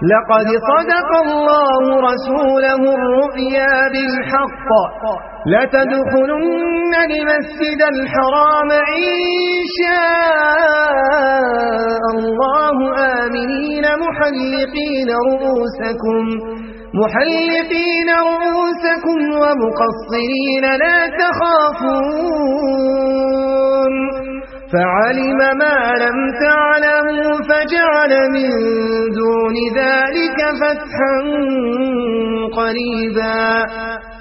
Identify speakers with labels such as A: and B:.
A: لقد صدق الله رسوله الرؤيا بالحق لتدخلن المسجد الحرام إن شاء الله آمنين محلقين رؤوسكم ومقصرين لا تخافون فعلم ما لم تعلموا فجعل من دون ذلك فتحا قريبا